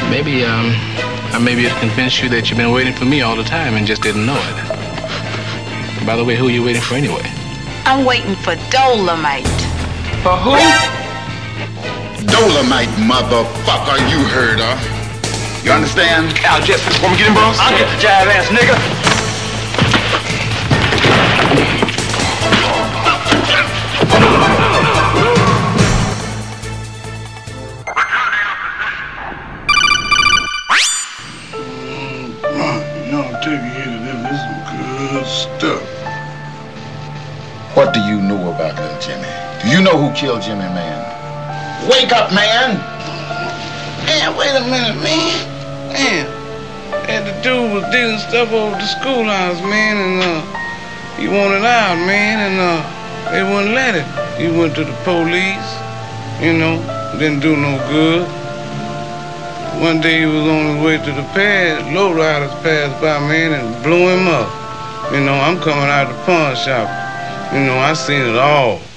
Maybe it convinced you that you've been waiting for me all the time and just didn't know it. By the way, who are you waiting for anyway? I'm waiting for Dolomite. For who? Dolomite, motherfucker, you heard her. You understand? Al Jesse, want me get him, boss? I'll get the jive ass nigga. Stuff. What do you know about little Jimmy? Do you know who killed Jimmy, man? Wake up, man! Man, wait a minute, man. Damn. And the dude was dealing stuff over the schoolhouse, man, and he wanted out, man, and they wouldn't let him. He went to the police, didn't do no good. One day he was on his way to the pad, lowriders passed by, man, and blew him up. I'm coming out of the pawn shop. I seen it all.